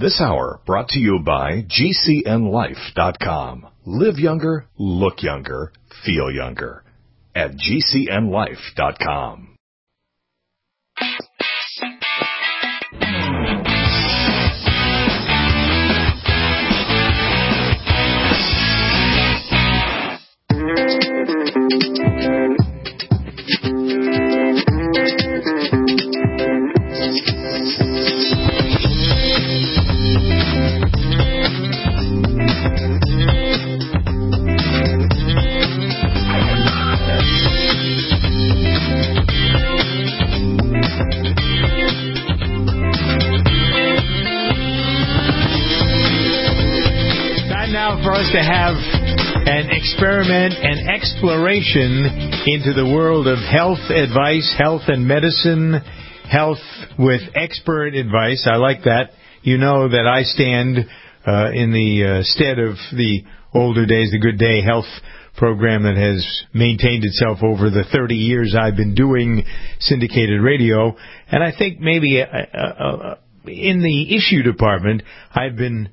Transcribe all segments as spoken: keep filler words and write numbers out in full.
This hour brought to you by G C N life dot com. Live younger, look younger, feel younger at G C N life dot com. For us to have an experiment, an exploration into the world of health advice, health and medicine, health with expert advice. I like that. You know that I stand uh, in the uh, stead of the older days, the Good Day Health program that has maintained itself over the thirty years I've been doing syndicated radio. And I think maybe uh, uh, in the issue department, I've been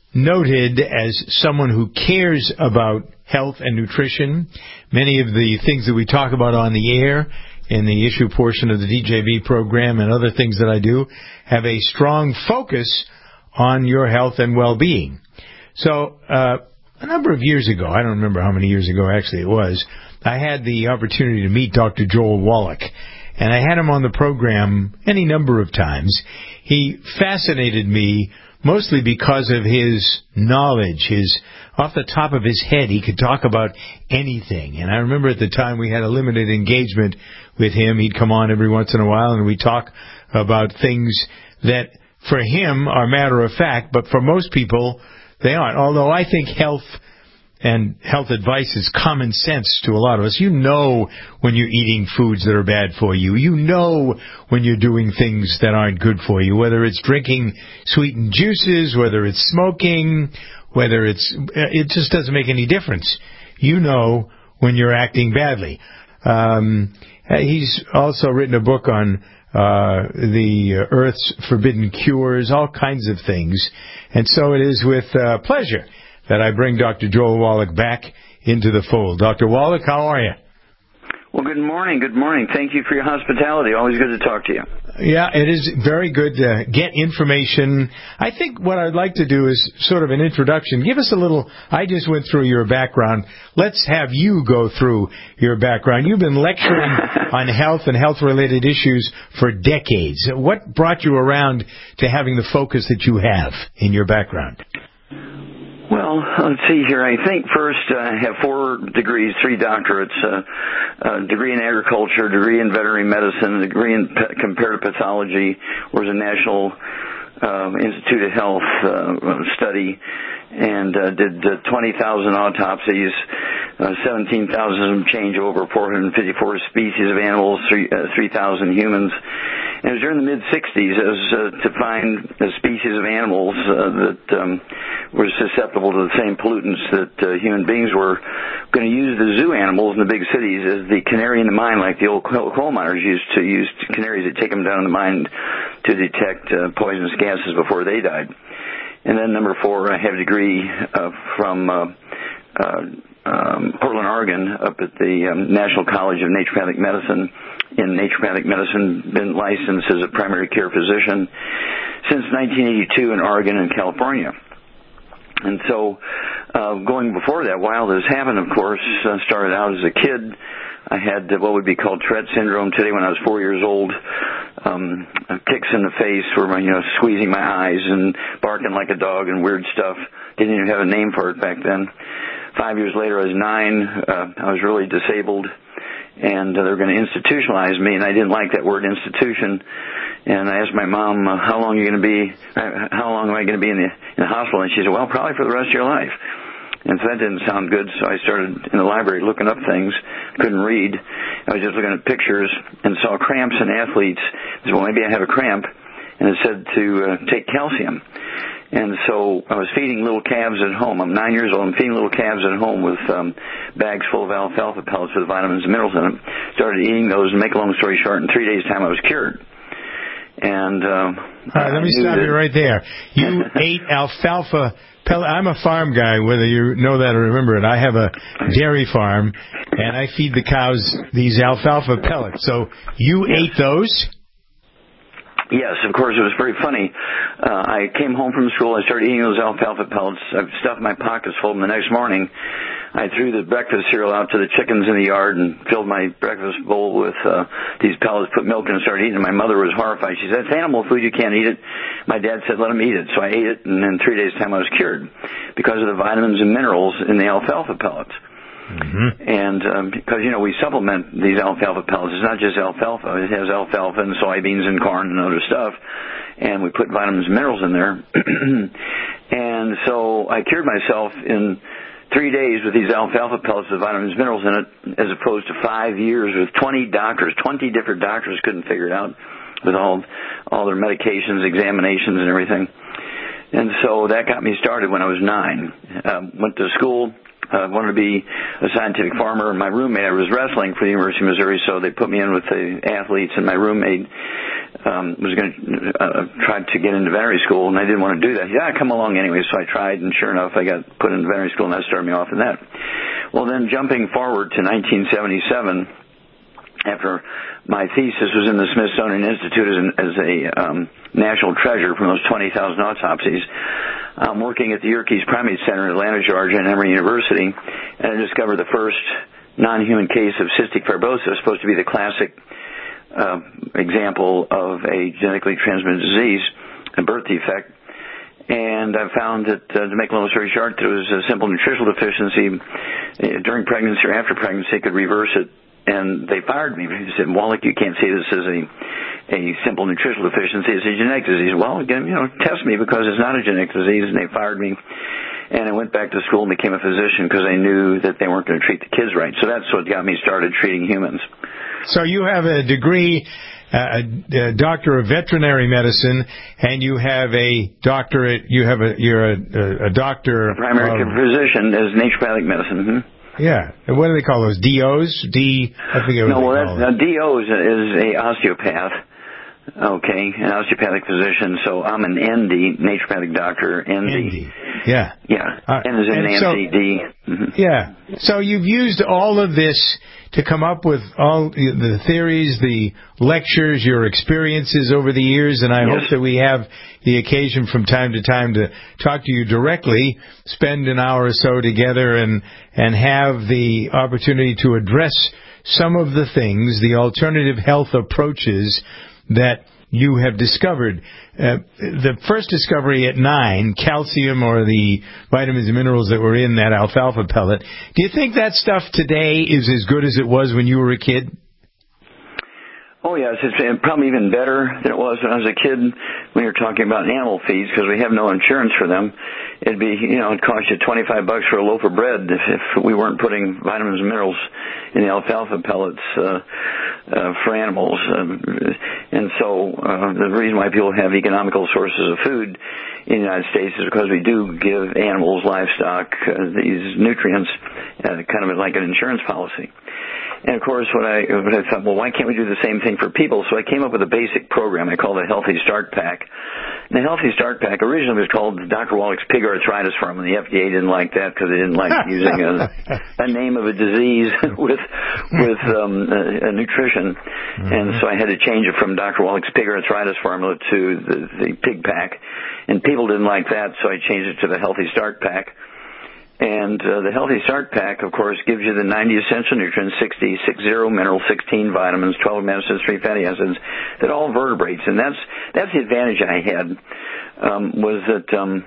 noted as someone who cares about health and nutrition. Many of the things that we talk about on the air in the issue portion of the D J V program and other things that I do have a strong focus on your health and well-being. So uh, a number of years ago, I don't remember how many years ago actually it was, I had the opportunity to meet Doctor Joel Wallach. And I had him on the program any number of times. He fascinated me mostly because of his knowledge, his off the top of his head, he could talk about anything. And I remember at the time we had a limited engagement with him. He'd come on every once in a while and we'd talk about things that for him are matter of fact, but for most people they aren't. Although I think health and health advice is common sense to a lot of us. You know when you're eating foods that are bad for you. You know when you're doing things that aren't good for you, whether it's drinking sweetened juices, whether it's smoking, whether it's, it just doesn't make any difference. You know when you're acting badly. Um, he's also written a book on uh, the Earth's forbidden cures, all kinds of things. And so it is with uh, pleasure that I bring Doctor Joel Wallach back into the fold. Doctor Wallach, how are you? Well, good morning. Good morning. Thank you for your hospitality. Always good to talk to you. Yeah, it is very good to get information. I think what I'd like to do is sort of an introduction. Give us a little, I just went through your background. Let's have you go through your background. You've been lecturing on health and health-related issues for decades. What brought you around to having the focus that you have in your background? Well, let's see here. I think first uh, I have four degrees, three doctorates, uh, a degree in agriculture, a degree in veterinary medicine, a degree in p- comparative pathology, was a National uh, Institute of Health uh, study, and uh, did uh, twenty thousand autopsies, uh, seventeen thousand change over four hundred fifty-four species of animals, three thousand humans. And it was during the mid-sixties as uh, to find a species of animals uh, that um, were susceptible to the same pollutants that uh, human beings were, going to use the zoo animals in the big cities as the canary in the mine, like the old coal miners used to use canaries. They'd take them down in the mine to detect uh, poisonous gases before they died. And then number four, I have a degree uh, from uh, uh, um, Portland, Oregon, up at the um, National College of Naturopathic Medicine. In naturopathic medicine, been licensed as a primary care physician since nineteen eighty-two in Oregon and California. And so, uh, going before that, while this happened, of course, uh, started out as a kid. I had what would be called Tourette syndrome today when I was four years old. Um, kicks in the face were my, you know, squeezing my eyes and barking like a dog and weird stuff. Didn't even have a name for it back then. Five years later, I was nine. Uh, I was really disabled. And uh, they were going to institutionalize me, and I didn't like that word institution. And I asked my mom, uh, how long are you going to be, uh, how long am I going to be in the, in the hospital? And she said, well, probably for the rest of your life. And so that didn't sound good, so I started in the library looking up things. Couldn't read. I was just looking at pictures and saw cramps in athletes. I said, well, maybe I have a cramp. And it said to uh, take calcium. And so I was feeding little calves at home. I'm nine years old. I'm feeding little calves at home with um, bags full of alfalfa pellets with vitamins and minerals in them. Started eating those, and make a long story short, in three days' time I was cured. And um, all right, let me stop you right there. You ate alfalfa pellet. I'm a farm guy, whether you know that or remember it. I have a dairy farm, and I feed the cows these alfalfa pellets. So you yes. ate those? Yes, of course. It was very funny. Uh, I came home from school. I started eating those alfalfa pellets. I stuffed my pockets full. And the next morning, I threw the breakfast cereal out to the chickens in the yard and filled my breakfast bowl with uh, these pellets, put milk in and started eating it. My mother was horrified. She said, "It's animal food. You can't eat it." My dad said, "Let him eat it." So I ate it, and in three days' time I was cured because of the vitamins and minerals in the alfalfa pellets. Mm-hmm. And um, because, you know, we supplement these alfalfa pellets. It's not just alfalfa. It has alfalfa and soybeans and corn and other stuff. And we put vitamins and minerals in there. And so I cured myself in three days with these alfalfa pellets with vitamins and minerals in it, as opposed to five years with twenty doctors. twenty different doctors couldn't figure it out with all all their medications, examinations, and everything. And so that got me started when I was nine. Um, went to school. I uh, wanted to be a scientific farmer. My roommate, I was wrestling for the University of Missouri, so they put me in with the athletes, and my roommate um, was going to uh, try to get into veterinary school, and I didn't want to do that. He said, "Yeah, come along anyway." So I tried, and sure enough, I got put into veterinary school, and that started me off in that. Well, then jumping forward to nineteen seventy-seven, after my thesis was in the Smithsonian Institute as, an, as a um, national treasure from those twenty thousand autopsies, I'm working at the Yerkes Primate Center in Atlanta, Georgia, and Emory University, and I discovered the first non-human case of cystic fibrosis, supposed to be the classic uh, example of a genetically transmitted disease, a birth defect. And I found that, uh, to make a long story short, there was a simple nutritional deficiency uh, during pregnancy or after pregnancy, could reverse it. And they fired me. They said, "Wallach, you can't say this is a a simple nutritional deficiency. It's a genetic disease." Well, again, you know, test me because it's not a genetic disease, and they fired me. And I went back to school and became a physician because I knew that they weren't going to treat the kids right. So that's what got me started treating humans. So you have a degree, uh, a doctor of veterinary medicine, and you have a doctorate. You have a you're a, a doctor. A primary of, physician is naturopathic medicine. Mm-hmm. Yeah. What do they call those? D Os? D? I forget what no, they well, call that, them. uh, D O is, is a osteopath. Okay, an osteopathic physician. So I'm an N D, naturopathic doctor, N D. N D. Yeah. Yeah. Uh, N is in Nancy, so, D. Mm-hmm. Yeah. So you've used all of this to come up with all the theories, the lectures, your experiences over the years, and I yes. hope that we have the occasion from time to time to talk to you directly, spend an hour or so together, and and have the opportunity to address some of the things, the alternative health approaches that you have discovered. Uh, the first discovery at nine, calcium or the vitamins and minerals that were in that alfalfa pellet, do you think that stuff today is as good as it was when you were a kid? Oh, yes. It's probably even better than it was when I was a kid when you're talking about animal feeds, because we have no insurance for them. It'd be, you know, it'd cost you twenty-five bucks for a loaf of bread if, if we weren't putting vitamins and minerals in the alfalfa pellets uh, uh, for animals. Um, and so uh, the reason why people have economical sources of food in the United States is because we do give animals, livestock, uh, these nutrients, uh, kind of like an insurance policy. And, of course, what I, what I thought, well, why can't we do the same thing for people? So I came up with a basic program I called the Healthy Start Pack. And the Healthy Start Pack originally was called Doctor Wallach's Pig Arthritis Farm, and the F D A didn't like that because they didn't like using a, a name of a disease with with um, a, a nutrition. Mm-hmm. And so I had to change it from Doctor Wallach's Pig Arthritis Formula to the, the Pig Pack. And people didn't like that, so I changed it to the Healthy Start Pack. And uh, the Healthy Start Pack, of course, gives you the ninety essential nutrients, sixty, six zero minerals, sixteen vitamins, twelve amino acids, three fatty acids, that all vertebrates. And that's that's the advantage I had, um, was that um,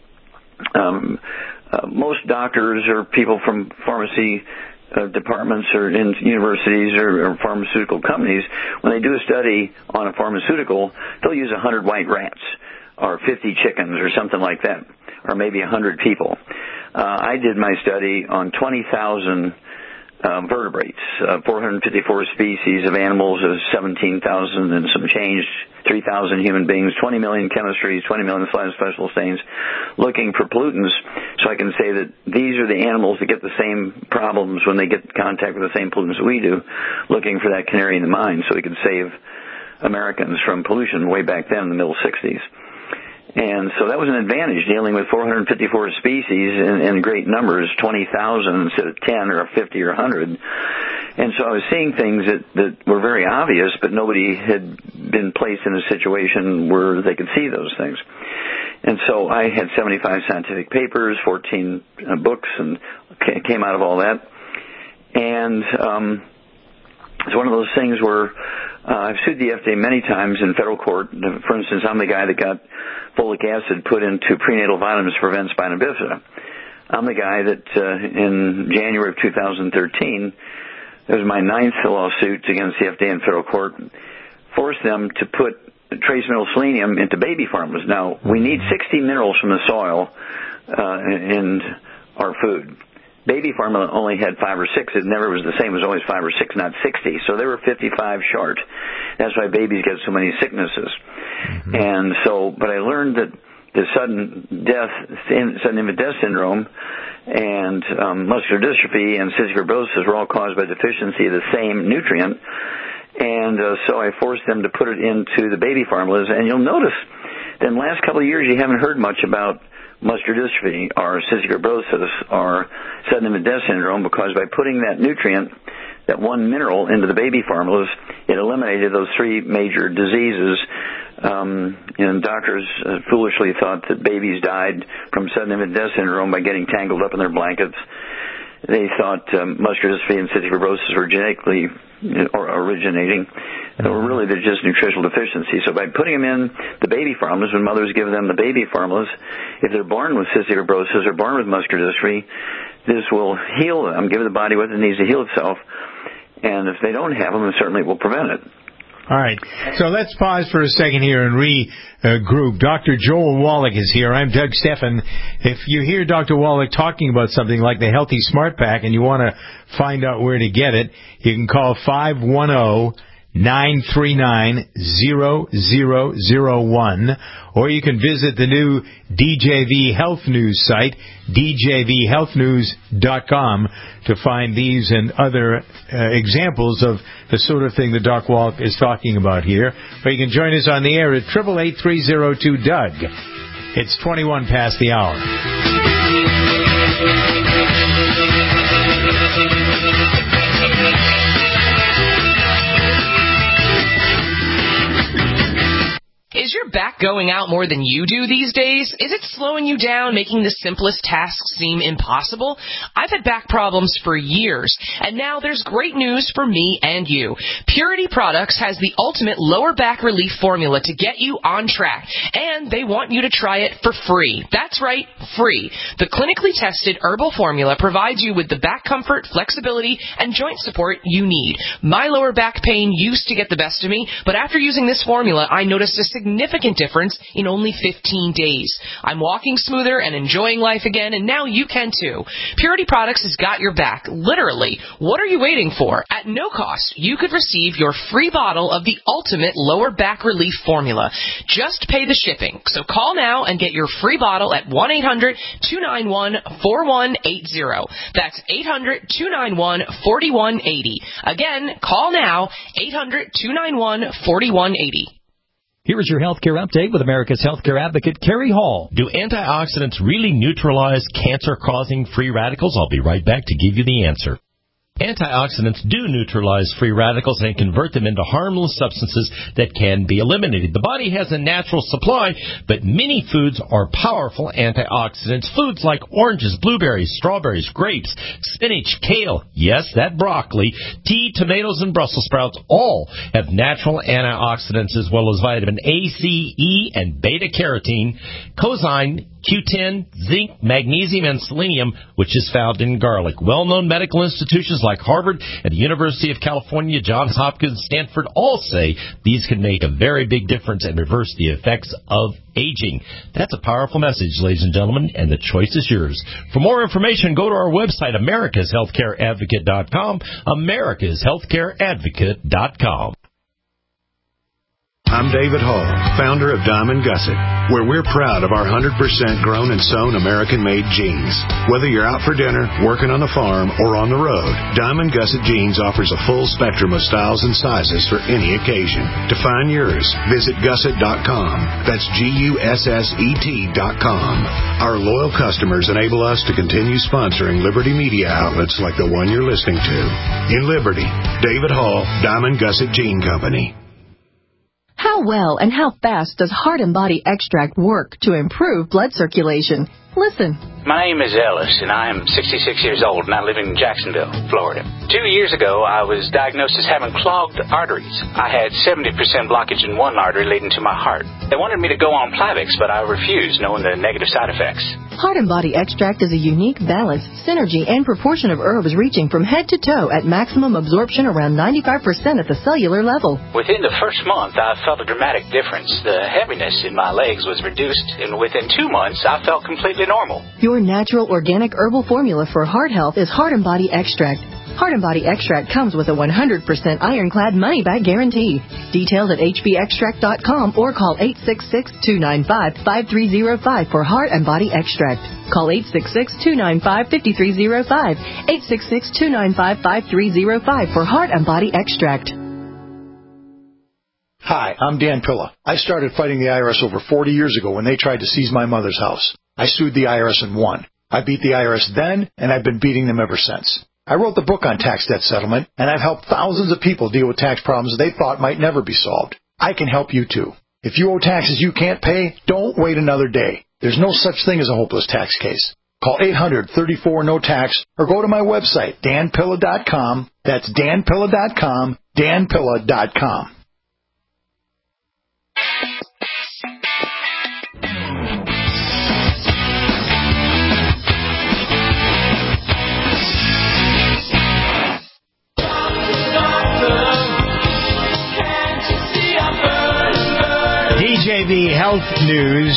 um, uh, most doctors or people from pharmacy uh, departments or in universities or, or pharmaceutical companies, when they do a study on a pharmaceutical, they'll use one hundred white rats or fifty chickens or something like that, or maybe one hundred people. Uh, I did my study on twenty thousand uh, vertebrates, uh, four hundred fifty-four species of animals, uh, seventeen thousand and some change, three thousand human beings, twenty million chemistries, twenty million flat special stains, looking for pollutants, so I can say that these are the animals that get the same problems when they get in contact with the same pollutants we do, looking for that canary in the mine, so we can save Americans from pollution way back then in the middle sixties. And so that was an advantage, dealing with four hundred fifty-four species in, in great numbers, twenty thousand instead of ten or fifty or one hundred. And so I was seeing things that, that were very obvious, but nobody had been placed in a situation where they could see those things. And so I had seventy-five scientific papers, fourteen uh, books, and came out of all that. And um, it's one of those things where uh, I've sued the F D A many times in federal court. For instance, I'm the guy that got folic acid put into prenatal vitamins to prevent spina bifida. I'm the guy that uh, in January of two thousand thirteen, it was my ninth lawsuit against the F D A in federal court, forced them to put trace mineral selenium into baby formulas. Now, we need sixty minerals from the soil uh, in our food. Baby formula only had five or six. It never was the same. It was always five or six, not sixty. So they were fifty-five short. That's why babies get so many sicknesses. Mm-hmm. And so, but I learned that the sudden death, sudden infant death syndrome, and um, muscular dystrophy and cystic fibrosis were all caused by deficiency of the same nutrient. And uh, so I forced them to put it into the baby formulas. And you'll notice that in the last couple of years you haven't heard much about muscular dystrophy or cystic fibrosis or sudden infant death syndrome, because by putting that nutrient, that one mineral, into the baby formulas, it eliminated those three major diseases. Um, and doctors uh, foolishly thought that babies died from sudden infant death syndrome by getting tangled up in their blankets. They thought um, muscular dystrophy and cystic fibrosis were genetically or originating. They were really they're just nutritional deficiencies. So by putting them in the baby formulas, when mothers give them the baby formulas, if they're born with cystic fibrosis or born with muscular dystrophy, this will heal them, give the body what it needs to heal itself. And if they don't have them, then certainly it will prevent it. All right. So let's pause for a second here and regroup. Doctor Joel Wallach is here. I'm Doug Stephan. If you hear Doctor Wallach talking about something like the Healthy Smart Pack and you want to find out where to get it, you can call five one zero, nine three nine, zero zero zero one, or you can visit the new D J V Health News site, d j v health news dot com, to find these and other uh, examples of the sort of thing that Doc Wallach is talking about here. Or you can join us on the air at eight eight eight, three oh two, D O U G. It's twenty-one past the hour. Is your back going out more than you do these days? Is it slowing you down, making the simplest tasks seem impossible? I've had back problems for years, and now there's great news for me and you. Purity Products has the ultimate lower back relief formula to get you on track, and they want you to try it for free. That's right, free. The clinically tested herbal formula provides you with the back comfort, flexibility, and joint support you need. My lower back pain used to get the best of me, but after using this formula, I noticed a significant difference in only fifteen days. I'm walking smoother and enjoying life again, and now you can too. Purity Products has got your back, literally. What are you waiting for? At no cost, you could receive your free bottle of the ultimate lower back relief formula. Just pay the shipping. So call now and get your free bottle at one eight hundred, two nine one, four one eight zero. That's eight hundred, two nine one, four one eight zero. Again, call now, eight hundred, two nine one, four one eight zero. Here is your healthcare update with America's healthcare advocate, Kerry Hall. Do antioxidants really neutralize cancer-causing free radicals? I'll be right back to give you the answer. Antioxidants do neutralize free radicals and convert them into harmless substances that can be eliminated. The body has a natural supply, but many foods are powerful antioxidants. Foods like oranges, blueberries, strawberries, grapes, spinach, kale, yes, that broccoli, tea, tomatoes, and Brussels sprouts all have natural antioxidants as well as vitamin A, C, E, and beta-carotene, coenzyme, Q ten, zinc, magnesium, and selenium, which is found in garlic. Well-known medical institutions like Harvard and the University of California, Johns Hopkins, Stanford all say these can make a very big difference and reverse the effects of aging. That's a powerful message, ladies and gentlemen, and the choice is yours. For more information, go to our website, americas healthcare advocate dot com, americas healthcare advocate dot com. I'm David Hall, founder of Diamond Gusset, where we're proud of our one hundred percent grown and sewn American-made jeans. Whether you're out for dinner, working on the farm, or on the road, Diamond Gusset Jeans offers a full spectrum of styles and sizes for any occasion. To find yours, visit gusset dot com. That's G U S S E T dot com. Our loyal customers enable us to continue sponsoring Liberty media outlets like the one you're listening to. In Liberty, David Hall, Diamond Gusset Jean Company. How well and how fast does Heart and Body Extract work to improve blood circulation? Listen. My name is Ellis, and I am sixty-six years old, and I live in Jacksonville, Florida. Two years ago, I was diagnosed as having clogged arteries. I had seventy percent blockage in one artery leading to my heart. They wanted me to go on Plavix, but I refused, knowing the negative side effects. Heart and Body Extract is a unique balance, synergy, and proportion of herbs reaching from head to toe at maximum absorption around ninety-five percent at the cellular level. Within the first month, I felt a dramatic difference. The heaviness in my legs was reduced, and within two months, I felt completely normal. Your natural organic herbal formula for heart health is Heart and Body Extract. Heart and Body Extract comes with a one hundred percent ironclad money-back guarantee. Details at H B extract dot com or call eight six six, two nine five, five three zero five for Heart and Body Extract. Call eight six six, two nine five, five three zero five, eight six six, two nine five, five three zero five for Heart and Body Extract. Hi, I'm Dan Pilla. I started fighting the I R S over forty years ago when they tried to seize my mother's house. I sued the I R S and won. I beat the I R S then, and I've been beating them ever since. I wrote the book on tax debt settlement, and I've helped thousands of people deal with tax problems they thought might never be solved. I can help you, too. If you owe taxes you can't pay, don't wait another day. There's no such thing as a hopeless tax case. Call eight hundred, thirty-four, no tax or go to my website, dan pilla dot com. That's dan pilla dot com, dan pilla dot com. D J V Health News.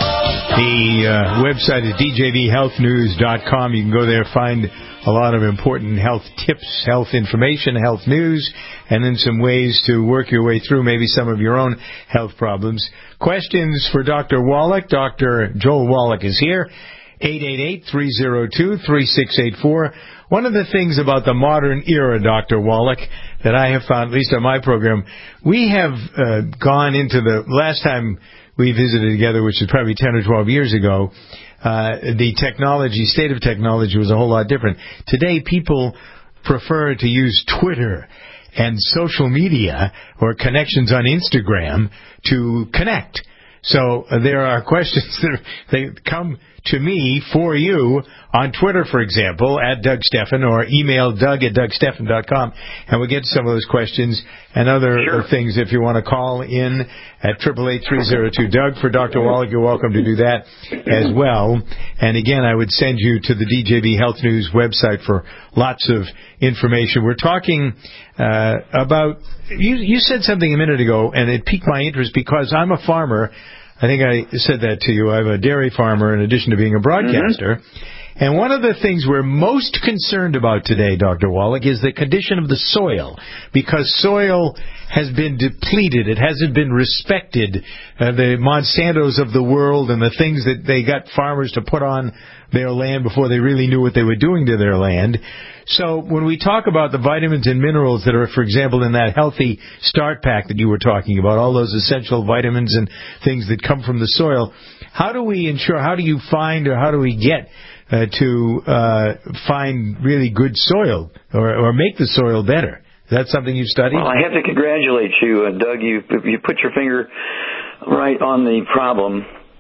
The uh, website is d j v health news dot com. You can go there, find a lot of important health tips, health information, health news, and then some ways to work your way through maybe some of your own health problems. Questions for Doctor Wallach. Doctor Joel Wallach is here. eight eight eight, three oh two, three six eight four. One of the things about the modern era, Doctor Wallach, that I have found, at least on my program, we have uh, gone into the last time we visited together, which was probably ten or twelve years ago, uh, the technology, state of technology was a whole lot different. Today, people prefer to use Twitter and social media or connections on Instagram to connect. So uh, there are questions that are, they come to me for you on Twitter, for example, at Doug Steffen, or email Doug at Doug Steffen dot com, and we'll get to some of those questions and other sure. things if you want to call in at eight eight eight, three oh two, Doug. For Doctor Wallach, you're welcome to do that as well. And again, I would send you to the D J V Health News website for lots of information. We're talking uh, about, you, you said something a minute ago, and it piqued my interest because I'm a farmer. I think I said that to you. I'm a dairy farmer in addition to being a broadcaster. Mm-hmm. And one of the things we're most concerned about today, Doctor Wallach, is the condition of the soil, because soil has been depleted. It hasn't been respected. Uh, the Monsantos of the world and the things that they got farmers to put on their land before they really knew what they were doing to their land. So when we talk about the vitamins and minerals that are, for example, in that Healthy Start Pack that you were talking about, all those essential vitamins and things that come from the soil, how do we ensure, how do you find, or how do we get uh, to uh, find really good soil or, or make the soil better? Is that something you've studied? Well, I have to congratulate you, uh, Doug. You, you put your finger right on the problem.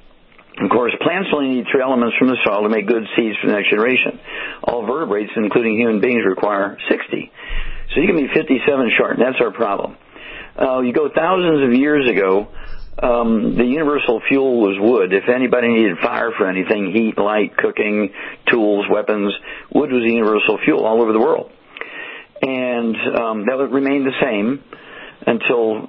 Of course, plants only need three elements from the soil to make good seeds for the next generation. All vertebrates, including human beings, require sixty. So you can be fifty-seven short, and that's our problem. Uh, you go thousands of years ago, um, the universal fuel was wood. If anybody needed fire for anything, heat, light, cooking, tools, weapons, wood was the universal fuel all over the world. And um, that would remain the same until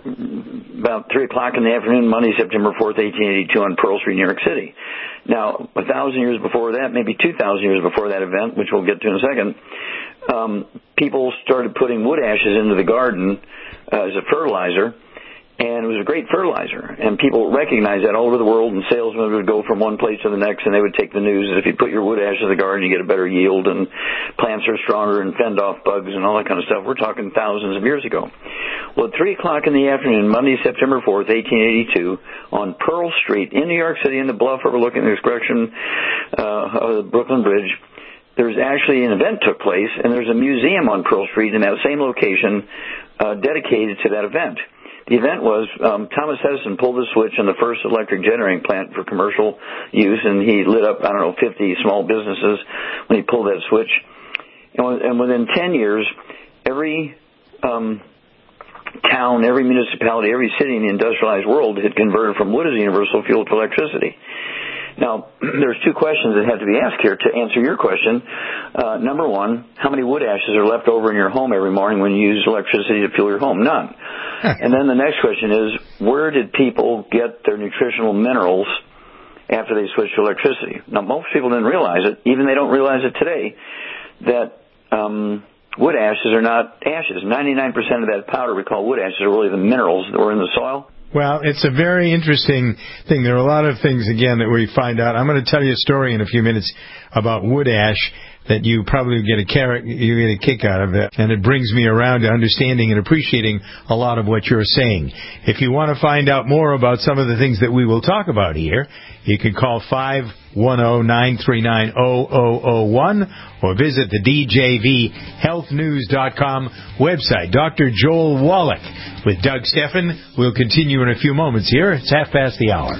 um, about three o'clock in the afternoon, Monday, September fourth, eighteen eighty-two, on Pearl Street, New York City. Now, a thousand years before that, maybe two thousand years before that event, which we'll get to in a second, um, people started putting wood ashes into the garden uh, as a fertilizer, And it was a great fertilizer, and people recognized that all over the world, and salesmen would go from one place to the next, and they would take the news that if you put your wood ash in the garden, you get a better yield, and plants are stronger and fend off bugs and all that kind of stuff. We're talking thousands of years ago. Well, at three o'clock in the afternoon, Monday, September fourth, eighteen eighty-two, on Pearl Street in New York City, in the bluff overlooking the direction uh, of the Brooklyn Bridge, there's actually an event took place, and there's a museum on Pearl Street in that same location uh, dedicated to that event. The event was um, Thomas Edison pulled the switch on the first electric generating plant for commercial use, and he lit up, I don't know, fifty small businesses when he pulled that switch. And, and within ten years, every um, town, every municipality, every city in the industrialized world had converted from wood as a universal fuel to electricity. Now, there's two questions that have to be asked here to answer your question. Uh, number one, how many wood ashes are left over in your home every morning when you use electricity to fuel your home? None. And then the next question is, where did people get their nutritional minerals after they switched to electricity? Now, most people didn't realize it, even they don't realize it today, that um, wood ashes are not ashes. ninety-nine percent of that powder we call wood ashes are really the minerals that were in the soil. Well, it's a very interesting thing. There are a lot of things, again, that we find out. I'm going to tell you a story in a few minutes about wood ash that you probably get a carrot, you get a kick out of it, and it brings me around to understanding and appreciating a lot of what you're saying. If you want to find out more about some of the things that we will talk about here, you can call five one zero, nine three nine, zero zero zero one or visit the D J V health news dot com website. Doctor Joel Wallach with Doug Steffen. We'll continue in a few moments here. It's half past the hour.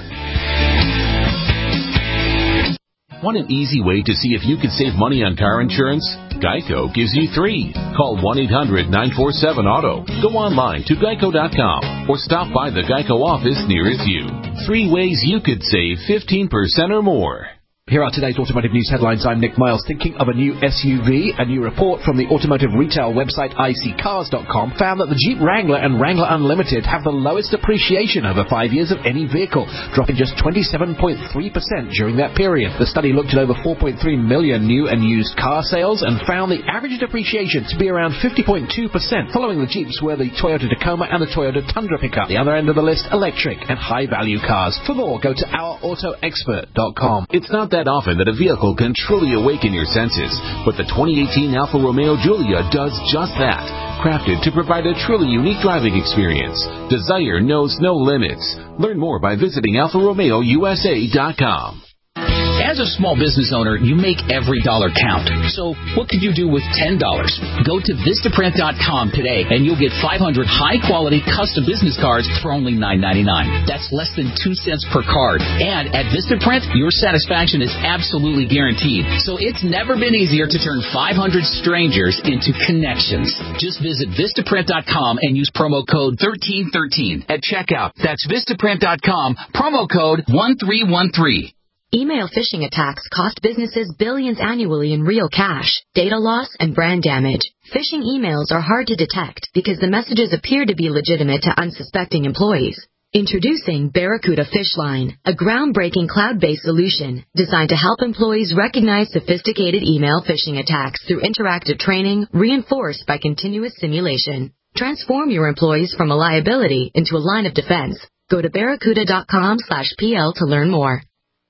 Want an easy way to see if you can save money on car insurance? Geico gives you three. Call one eight hundred, nine four seven, auto. Go online to geico dot com or stop by the Geico office nearest you. Three ways you could save fifteen percent or more. Here are today's automotive news headlines. I'm Nick Miles. Thinking of a new S U V? A new report from the automotive retail website I C cars dot com found that the Jeep Wrangler and Wrangler Unlimited have the lowest appreciation over five years of any vehicle, dropping just twenty-seven point three percent during that period. The study looked at over four point three million new and used car sales and found the average depreciation to be around fifty point two percent. Following the Jeeps were the Toyota Tacoma and the Toyota Tundra pickup. The other end of the list, electric and high-value cars. For more, go to our auto expert dot com. It's not that often that a vehicle can truly awaken your senses, but the twenty eighteen Alfa Romeo Giulia does just that. Crafted to provide a truly unique driving experience. Desire knows no limits. Learn more by visiting alfa romeo u s a dot com. As a small business owner, you make every dollar count. So what could you do with ten dollars? Go to Vistaprint dot com today, and you'll get five hundred high-quality custom business cards for only nine ninety-nine. That's less than two cents per card. And at Vistaprint, your satisfaction is absolutely guaranteed. So it's never been easier to turn five hundred strangers into connections. Just visit Vistaprint dot com and use promo code thirteen thirteen at checkout. That's Vistaprint dot com, promo code one three one three. Email phishing attacks cost businesses billions annually in real cash, data loss, and brand damage. Phishing emails are hard to detect because the messages appear to be legitimate to unsuspecting employees. Introducing Barracuda Phishline, a groundbreaking cloud-based solution designed to help employees recognize sophisticated email phishing attacks through interactive training reinforced by continuous simulation. Transform your employees from a liability into a line of defense. Go to barracuda dot com slash P L to learn more.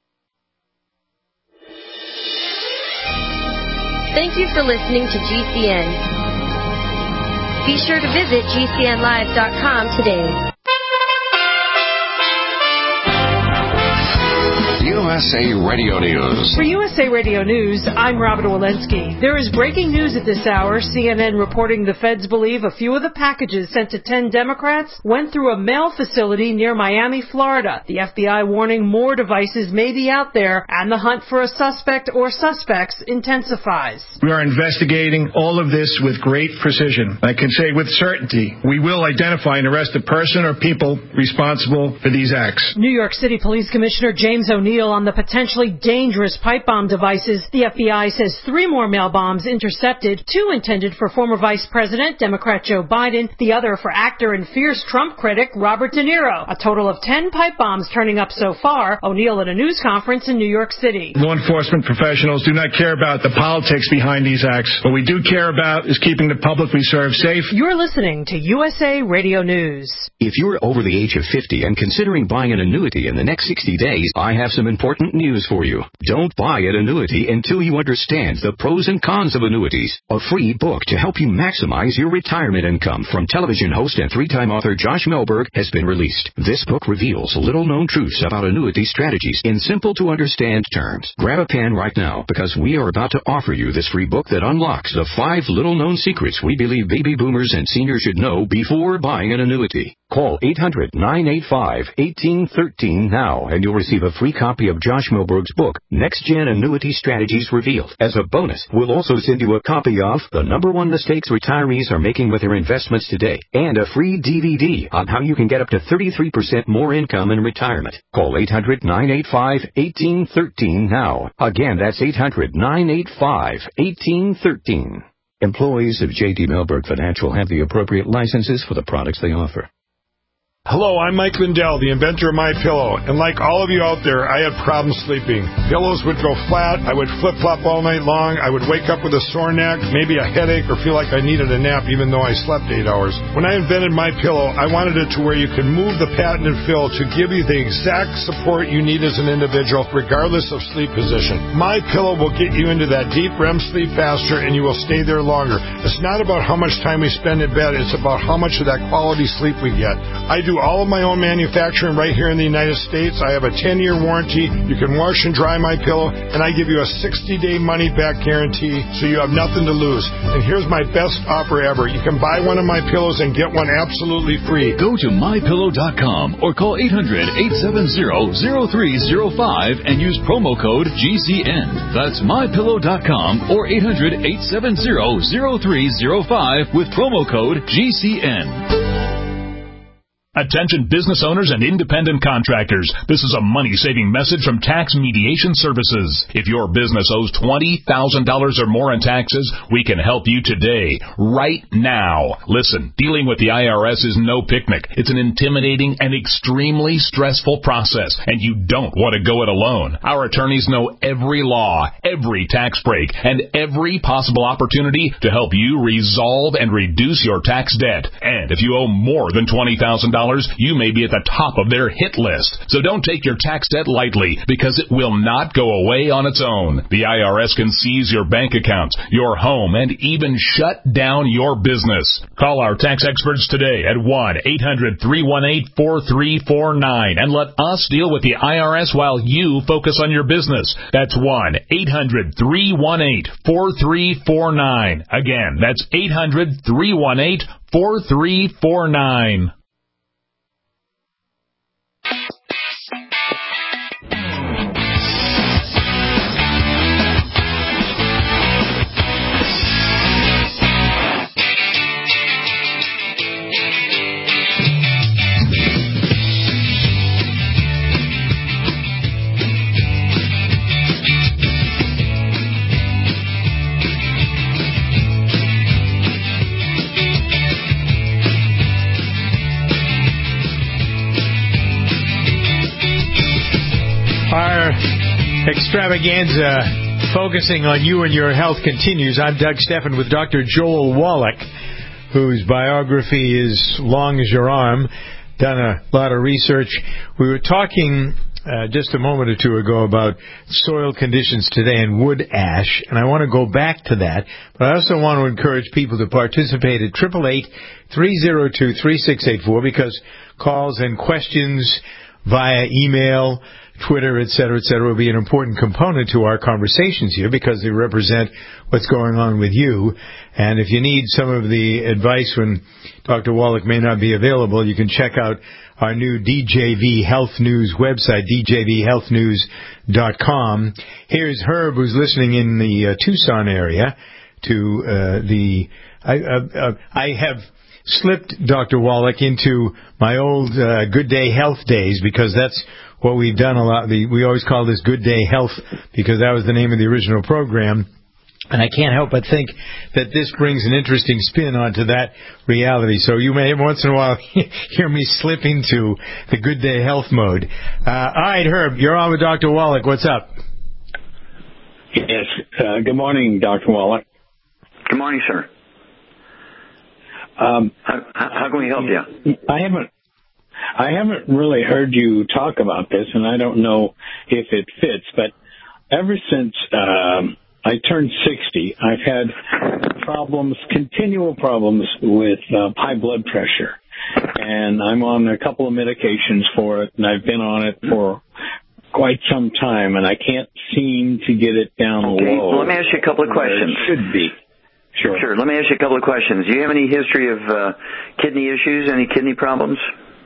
Thank you for listening to G C N. Be sure to visit G C N live dot com today. U S A Radio News. For U S A Radio News, I'm Robin Walensky. There is breaking news at this hour. C N N reporting the feds believe a few of the packages sent to ten Democrats went through a mail facility near Miami, Florida. The F B I warning more devices may be out there, and the hunt for a suspect or suspects intensifies. We are investigating all of this with great precision. I can say with certainty, we will identify and arrest the person or people responsible for these acts. New York City Police Commissioner James O'Neill on the potentially dangerous pipe bomb devices. The F B I says three more mail bombs intercepted, two intended for former Vice President, Democrat Joe Biden, the other for actor and fierce Trump critic Robert De Niro. A total of ten pipe bombs turning up so far. O'Neill at a news conference in New York City. Law enforcement professionals do not care about the politics behind these acts. What we do care about is keeping the public we serve safe. You're listening to U S A Radio News. If you're over the age of fifty and considering buying an annuity in the next sixty days, I have some important news for you. Don't buy an annuity until you understand the pros and cons of annuities. A free book to help you maximize your retirement income from television host and three-time author Josh Melberg has been released. This book reveals little-known truths about annuity strategies in simple-to-understand terms. Grab a pen right now, because we are about to offer you this free book that unlocks the five little-known secrets we believe baby boomers and seniors should know before buying an annuity. Call eight hundred, nine eight five, one eight one three now, and you'll receive a free copy of Josh Melberg's book, Next Gen Annuity Strategies Revealed. As a bonus, we'll also send you a copy of The Number One Mistakes Retirees Are Making with Their Investments Today, and a free D V D on how you can get up to thirty-three percent more income in retirement. Call eight hundred, nine eight five, one eight one three now. Again, that's eight hundred, nine eight five, one eight one three. Employees of J D Melberg Financial have the appropriate licenses for the products they offer. Hello, I'm Mike Lindell, the inventor of MyPillow, and like all of you out there, I had problems sleeping. Pillows would go flat, I would flip-flop all night long, I would wake up with a sore neck, maybe a headache, or feel like I needed a nap even though I slept eight hours. When I invented MyPillow, I wanted it to where you could move the patented fill to give you the exact support you need as an individual, regardless of sleep position. MyPillow will get you into that deep R E M sleep faster, and you will stay there longer. It's not about how much time we spend in bed, it's about how much of that quality sleep we get. I do all of my own manufacturing right here in the United States. I have a ten-year warranty. You can wash and dry my pillow, and I give you a sixty-day money-back guarantee, so you have nothing to lose. And here's my best offer ever. You can buy one of my pillows and get one absolutely free. Go to my pillow dot com or call eight hundred, eight seven zero, zero three zero five and use promo code G C N. That's my pillow dot com or eight hundred, eight seven zero, zero three zero five with promo code G C N. Attention business owners and independent contractors. This is a money-saving message from Tax Mediation Services. If your business owes twenty thousand dollars or more in taxes, we can help you today, right now. Listen, dealing with the I R S is no picnic. It's an intimidating and extremely stressful process, and you don't want to go it alone. Our attorneys know every law, every tax break, and every possible opportunity to help you resolve and reduce your tax debt. And if you owe more than twenty thousand dollars, you may be at the top of their hit list. So don't take your tax debt lightly, because it will not go away on its own. The I R S can seize your bank accounts, your home, and even shut down your business. Call our tax experts today at one eight hundred, three one eight, four three four nine and let us deal with the I R S while you focus on your business. That's one eight hundred, three one eight, four three four nine. Again, that's eight hundred, three one eight, four three four nine. Our extravaganza focusing on you and your health continues. I'm Doug Steffen with Doctor Joel Wallach, whose biography is long as your arm, done a lot of research. We were talking uh, just a moment or two ago about soil conditions today and wood ash, and I want to go back to that, but I also want to encourage people to participate at eight eight eight, three oh two, three six eight four, because calls and questions via email, Twitter, et cetera, et cetera, will be an important component to our conversations here, because they represent what's going on with you. And if you need some of the advice when Doctor Wallach may not be available, you can check out our new D J V Health News website, d j v health news dot com. Here's Herb, who's listening in the uh, Tucson area to uh, the... I, uh, uh, I have slipped, Doctor Wallach, into my old uh, Good Day Health days, because that's what we've done a lot. The, we always call this Good Day Health because that was the name of the original program. And I can't help but think that this brings an interesting spin onto that reality. So you may once in a while hear me slip into the Good Day Health mode. Uh, all right, Herb, you're on with Doctor Wallach. What's up? Yes. Uh, good morning, Doctor Wallach. Good morning, sir. Um, how, how can we help you? I haven't. I haven't really heard you talk about this, and I don't know if it fits. But ever since um, I turned sixty, I've had problems, continual problems with uh, high blood pressure, and I'm on a couple of medications for it, and I've been on it for quite some time, and I can't seem to get it down okay. low. Well, let me ask you a couple of questions. It should be. Sure. Sure. Let me ask you a couple of questions. Do you have any history of uh, kidney issues, any kidney problems?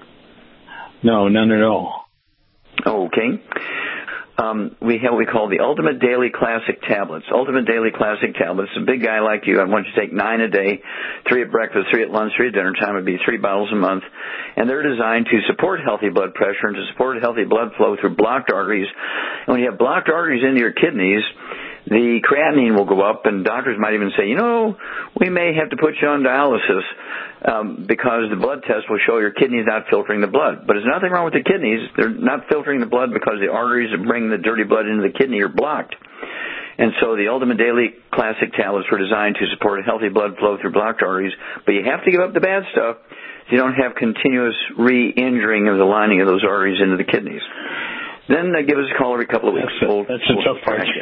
No, none at all. Okay. Um, we have what we call the Ultimate Daily Classic Tablets. Ultimate Daily Classic Tablets. A big guy like you, I want you to take nine a day, three at breakfast, three at lunch, three at dinner time. It would be three bottles a month. And they're designed to support healthy blood pressure and to support healthy blood flow through blocked arteries. And when you have blocked arteries into your kidneys, the creatinine will go up, and doctors might even say, you know, we may have to put you on dialysis um, because the blood test will show your kidneys not filtering the blood. But there's nothing wrong with the kidneys. They're not filtering the blood because the arteries that bring the dirty blood into the kidney are blocked. And so the Ultimate Daily Classic tablets were designed to support healthy blood flow through blocked arteries, but you have to give up the bad stuff so you don't have continuous re-injuring of the lining of those arteries into the kidneys. Then uh, give us a call every couple of weeks. That's a, we'll, that's we'll a tough part.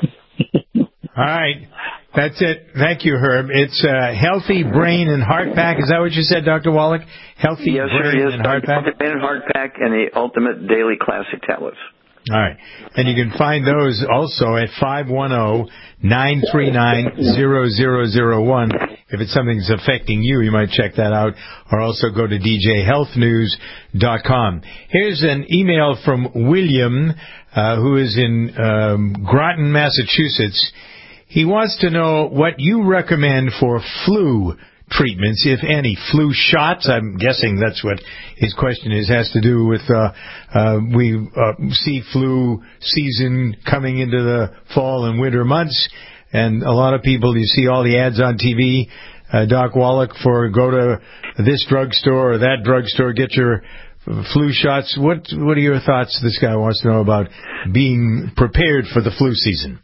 All right. That's it. Thank you, Herb. It's uh, Healthy Brain and Heart Pack. Is that what you said, Doctor Wallach? Healthy yes, Brain sir, yes, and Heart Pack? Healthy Brain and Heart Pack and the Ultimate Daily Classic tablets. All right. And you can find those also at five one zero, nine three nine, zero zero zero one. If it's something that's affecting you, you might check that out. Or also go to d j health news dot com. Here's an email from William, uh, who is in um, Groton, Massachusetts. He wants to know what you recommend for flu treatments, if any. Flu shots, I'm guessing that's what his question is, has to do with, uh, uh, we uh, see flu season coming into the fall and winter months, and a lot of people, you see all the ads on T V, uh, Doc Wallach, for go to this drugstore or that drugstore, get your flu shots. What, what are your thoughts? This guy wants to know about being prepared for the flu season.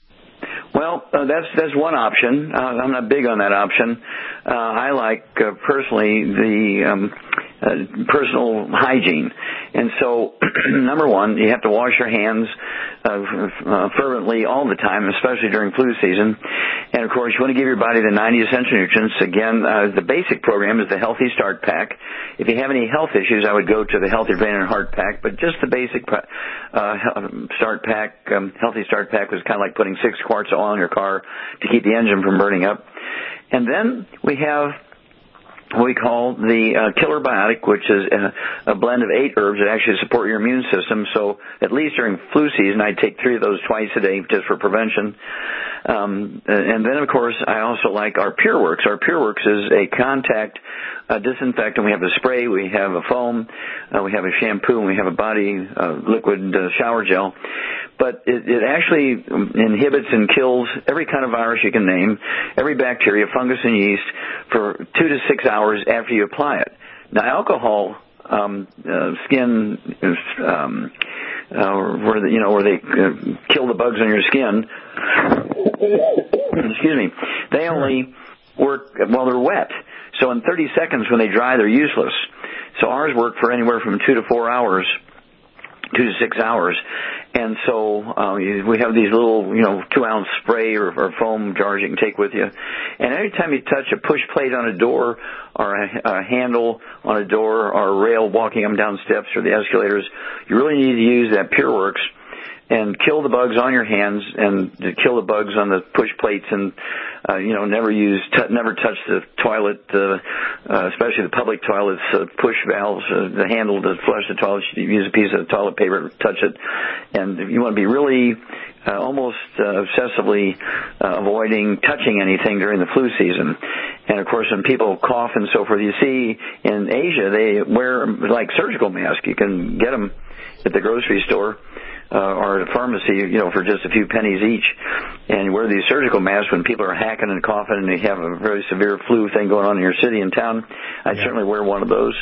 Well, uh, that's that's one option. Uh, I'm not big on that option. Uh, I like uh, personally the um, uh, personal hygiene, and so number one, you have to wash your hands uh, uh, fervently all the time, especially during flu season. And of course, you want to give your body the ninety essential nutrients. Again, uh, the basic program is the Healthy Start Pack. If you have any health issues, I would go to the Healthy Brain and Heart Pack. But just the basic uh, Start Pack, um, Healthy Start Pack was kind of like putting six quarts of oil in your car to keep the engine from burning up. And then we have what we call the uh, Killer Biotic, which is a, a blend of eight herbs that actually support your immune system. So at least during flu season, I take three of those twice a day just for prevention. Um, and then, of course, I also like our PureWorks. Our PureWorks is a contact uh, disinfectant. We have a spray, we have a foam, uh, we have a shampoo, and we have a body uh, liquid uh, shower gel. But it, it actually inhibits and kills every kind of virus you can name, every bacteria, fungus, and yeast for two to six hours after you apply it. Now, alcohol um, uh, skin, um, uh, where the, you know where they uh, kill the bugs on your skin. Excuse me. They only work while they're wet. So in thirty seconds, when they dry, they're useless. So ours work for anywhere from two to four hours. Two to six hours. And so uh, we have these little, you know, two-ounce spray or, or foam jars you can take with you. And every time you touch a push plate on a door or a, a handle on a door or a rail walking up and down steps or the escalators, you really need to use that PureWorks. and kill the bugs on your hands and to kill the bugs on the push plates, and uh, you know, never use, t- never touch the toilet, uh, uh, especially the public toilets, uh, push valves, uh, the handle to flush the toilet. You use a piece of toilet paper, touch it, and you want to be really uh, almost uh, obsessively uh, avoiding touching anything during the flu season. And of course, when people cough and so forth, you see in Asia they wear like surgical masks. You can get them at the grocery store. Uh, or at a pharmacy, you know, for just a few pennies each, and you wear these surgical masks when people are hacking and coughing and they have a very severe flu thing going on in your city and town. I'd yeah. certainly wear one of those.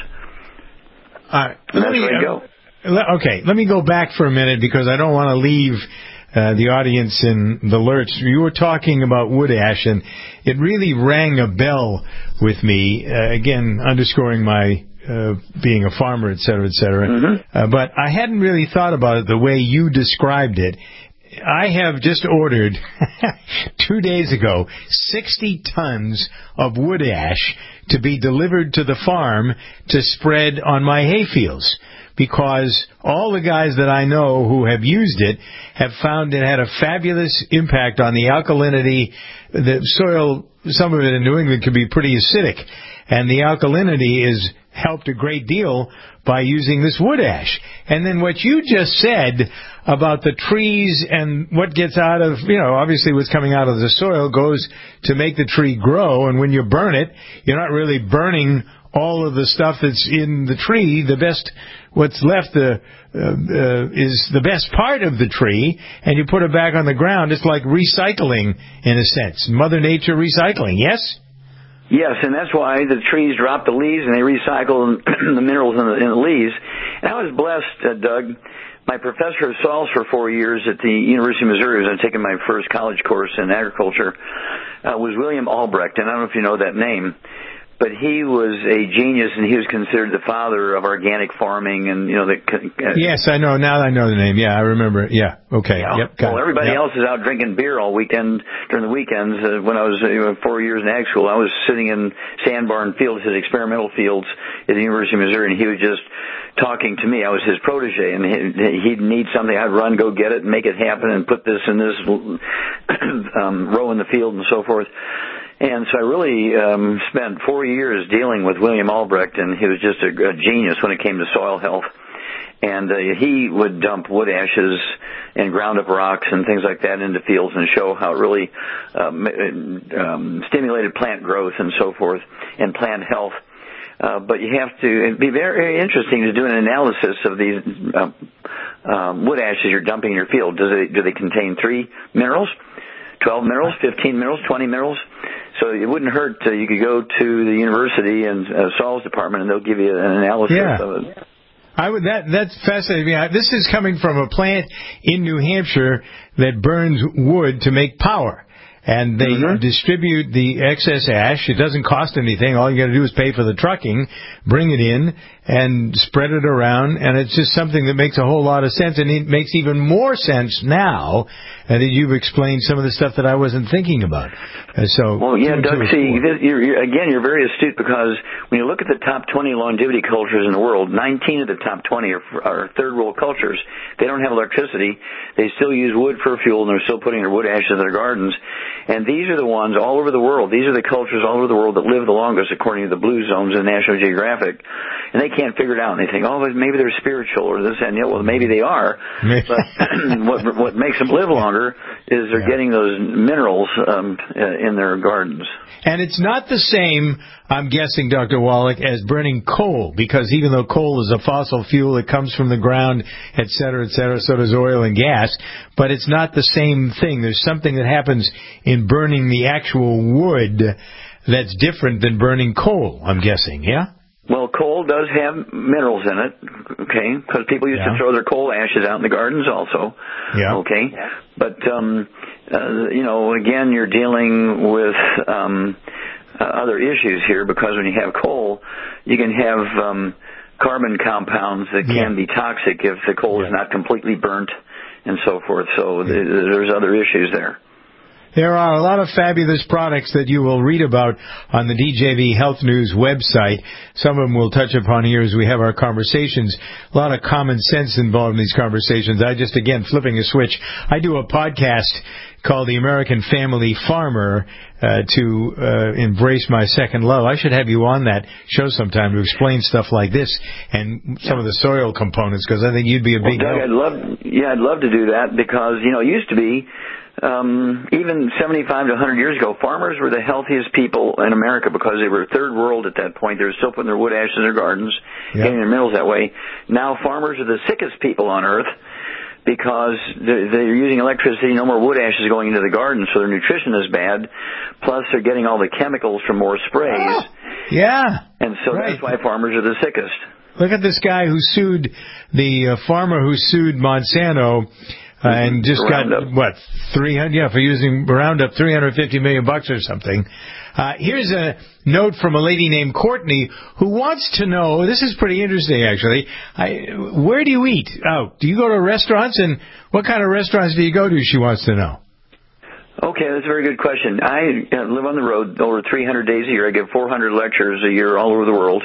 Uh, and that's me, where you go. Uh, okay, let me go back for a minute because I don't want to leave uh, the audience in the lurch. You were talking about wood ash, and it really rang a bell with me, uh, again, underscoring my Uh, being a farmer, et cetera, et cetera. Mm-hmm. Uh, but I hadn't really thought about it the way you described it. I have just ordered, two days ago, sixty tons of wood ash to be delivered to the farm to spread on my hayfields, because all the guys that I know who have used it have found it had a fabulous impact on the alkalinity. The soil, some of it in New England can be pretty acidic, and the alkalinity is helped a great deal by using this wood ash. And then what you just said about the trees and what gets out of, you know, obviously what's coming out of the soil goes to make the tree grow, and when you burn it, you're not really burning all of the stuff that's in the tree. The best, what's left uh, uh, is the best part of the tree, and you put it back on the ground. It's like recycling, in a sense. Mother Nature recycling, yes? Yes, and that's why the trees drop the leaves and they recycle the minerals in the, in the leaves. And I was blessed, uh, Doug. My professor of soils for four years at the University of Missouri, as I'm taking my first college course in agriculture, uh, was William Albrecht. And I don't know if you know that name, but he was a genius, and he was considered the father of organic farming. And you know, the, uh, yes, I know. Now I know the name. Yeah, I remember. Yeah, okay. Yeah. Yep. Got well, it. everybody yep. else is out drinking beer all weekend during the weekends. Uh, when I was uh, four years in ag school, I was sitting in Sandbarn Fields, his experimental fields at the University of Missouri, and he was just talking to me. I was his protege, and he, he'd need something. I'd run, go get it, and make it happen, and put this in this um, row in the field, and so forth. And so I really um, spent four years dealing with William Albrecht, and he was just a, a genius when it came to soil health. And uh, he would dump wood ashes and ground up rocks and things like that into fields and show how it really um, um, stimulated plant growth and so forth, and plant health. Uh, but you have to, it'd be very interesting to do an analysis of these uh, um, wood ashes you're dumping in your field. Does it, do they contain three minerals, twelve minerals, fifteen minerals, twenty minerals? So it wouldn't hurt. Uh, you could go to the university and uh, soils department, and they'll give you an analysis yeah. of it. I would, that that's fascinating. I, this is coming from a plant in New Hampshire that burns wood to make power. And they mm-hmm. distribute the excess ash. It doesn't cost anything. All you got to do is pay for the trucking, bring it in, and spread it around. And it's just something that makes a whole lot of sense. And it makes even more sense now that you've explained some of the stuff that I wasn't thinking about. Uh, so, well, yeah, Doug, see, this, you're, you're, again, you're very astute, because when you look at the top twenty longevity cultures in the world, nineteen of the top twenty are, are third world cultures. They don't have electricity. They still use wood for fuel, and they're still putting their wood ashes in their gardens. And these are the ones all over the world. These are the cultures all over the world that live the longest, according to the Blue Zones in National Geographic. And they can't figure it out. And they think, oh, maybe they're spiritual or this and that. Well, maybe they are. But what, what makes them live longer is they're yeah. getting those minerals um, in their gardens. And it's not the same, I'm guessing, Doctor Wallach, as burning coal, because even though coal is a fossil fuel that comes from the ground, et cetera, et cetera, so does oil and gas, but it's not the same thing. There's something that happens in burning the actual wood that's different than burning coal, I'm guessing, yeah? Well, coal does have minerals in it, okay, because people used yeah. to throw their coal ashes out in the gardens also, yeah. okay? But, um, uh, you know, again, you're dealing with um, uh, other issues here, because when you have coal, you can have um, carbon compounds that can yeah. be toxic if the coal yeah. is not completely burnt and so forth. So th- there's other issues there. There are a lot of fabulous products that you will read about on the D J V Health News website. Some of them we'll touch upon here as we have our conversations. A lot of common sense involved in these conversations. I just, again, flipping a switch. I do a podcast called The American Family Farmer uh, to uh, embrace my second love. I should have you on that show sometime to explain stuff like this and some yeah. of the soil components, because I think you'd be a well, big Doug, help. I'd love, yeah, I'd love to do that because, you know, it used to be Um, even seventy-five to one hundred years ago, farmers were the healthiest people in America because they were third world at that point. They were still putting their wood ashes in their gardens, yep. getting their minerals that way. Now farmers are the sickest people on earth because they're, they're using electricity, no more wood ashes going into the garden, so their nutrition is bad. Plus, they're getting all the chemicals from more sprays. Oh, yeah. And so right. that's why farmers are the sickest. Look at this guy who sued, the uh, farmer who sued Monsanto, Uh, and just Roundup. got, what, three hundred, yeah, for using Roundup, three hundred fifty million bucks or something. Uh, here's a note from a lady named Courtney who wants to know, this is pretty interesting actually, I, where do you eat? Oh, do you go to restaurants, and what kind of restaurants do you go to, she wants to know. Okay, that's a very good question. I uh, live on the road over three hundred days a year. I give four hundred lectures a year all over the world.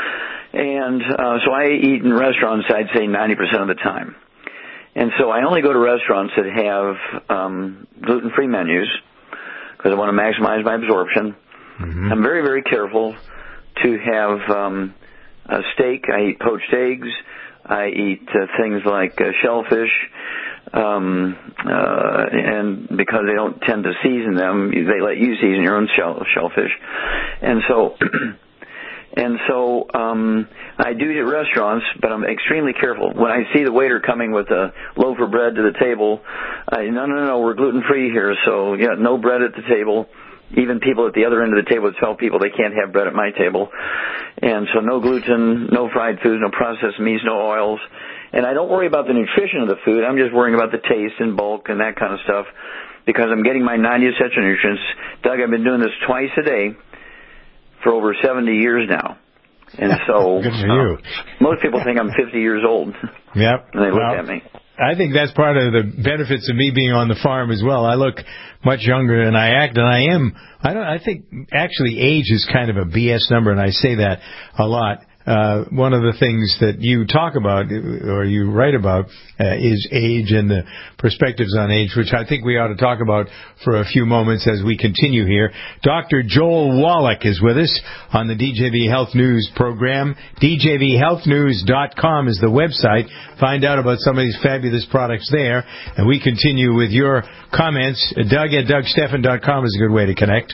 And uh, so I eat in restaurants, I'd say ninety percent of the time. And so I only go to restaurants that have um, gluten-free menus because I want to maximize my absorption. Mm-hmm. I'm very, very careful to have um, a steak. I eat poached eggs. I eat uh, things like uh, shellfish. Um, uh, and because they don't tend to season them, they let you season your own shell, shellfish. And so... And so um, I do eat at restaurants, but I'm extremely careful. When I see the waiter coming with a loaf of bread to the table, I, no, no, no, we're gluten-free here, so, yeah, no bread at the table. Even people at the other end of the table tell people they can't have bread at my table. And so no gluten, no fried foods, no processed meats, no oils. And I don't worry about the nutrition of the food. I'm just worrying about the taste and bulk and that kind of stuff because I'm getting my ninety essential nutrients. Doug, I've been doing this twice a day for over seventy years now. And so Good for you. Uh, most people think I'm fifty years old. Yep. And they look well, at me. I think that's part of the benefits of me being on the farm as well. I look much younger than I act, and I am. I don't. I think actually age is kind of a B S number, and I say that a lot. Uh, one of the things that you talk about or you write about uh, is age and the perspectives on age, which I think we ought to talk about for a few moments as we continue here. Doctor Joel Wallach is with us on the D J V Health News program. D J V health news dot com is the website. Find out about some of these fabulous products there. And we continue with your comments. Doug at Doug Stephan dot com is a good way to connect.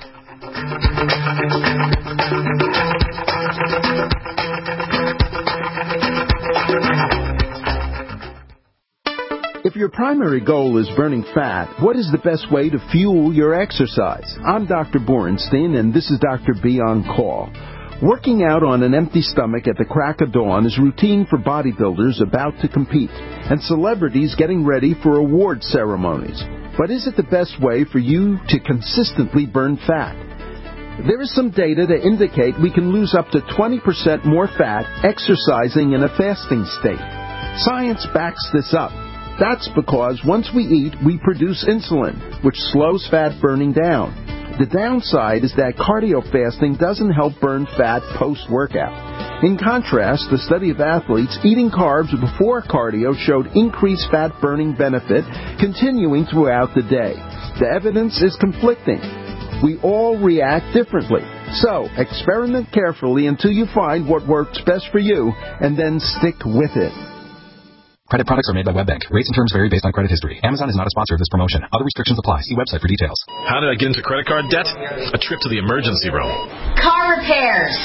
If your primary goal is burning fat, what is the best way to fuel your exercise? I'm Doctor Borenstein, and this is Doctor B on Call. Working out on an empty stomach at the crack of dawn is routine for bodybuilders about to compete, and celebrities getting ready for award ceremonies. But is it the best way for you to consistently burn fat? There is some data to indicate we can lose up to twenty percent more fat exercising in a fasting state. Science backs this up. That's because once we eat, we produce insulin, which slows fat burning down. The downside is that cardio fasting doesn't help burn fat post-workout. In contrast, the study of athletes eating carbs before cardio showed increased fat-burning benefit continuing throughout the day. The evidence is conflicting. We all react differently. So, experiment carefully until you find what works best for you, and then stick with it. Credit products are made by WebBank. Rates and terms vary based on credit history. Amazon is not a sponsor of this promotion. Other restrictions apply. See website for details. How did I get into credit card debt? A trip to the emergency room. Car repairs.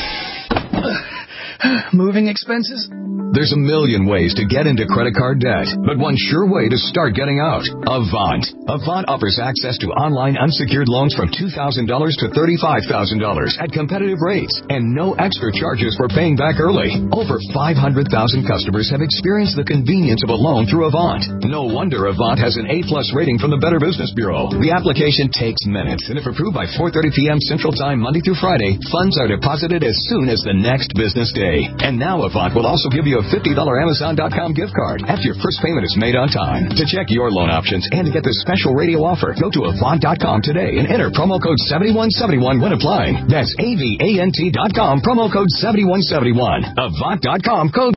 Moving expenses? There's a million ways to get into credit card debt, but one sure way to start getting out. Avant. Avant offers access to online unsecured loans from two thousand dollars to thirty-five thousand dollars at competitive rates and no extra charges for paying back early. Over five hundred thousand customers have experienced the convenience of a loan through Avant. No wonder Avant has an A plus rating from the Better Business Bureau. The application takes minutes, and if approved by four thirty p.m. Central Time Monday through Friday, funds are deposited as soon as the next business day. And now Avant will also give you a fifty dollars Amazon dot com gift card after your first payment is made on time. To check your loan options and to get this special radio offer, go to Avant dot com today and enter promo code seven one seven one when applying. That's A V A N T dot com, promo code seven one seven one. Avant dot com, code.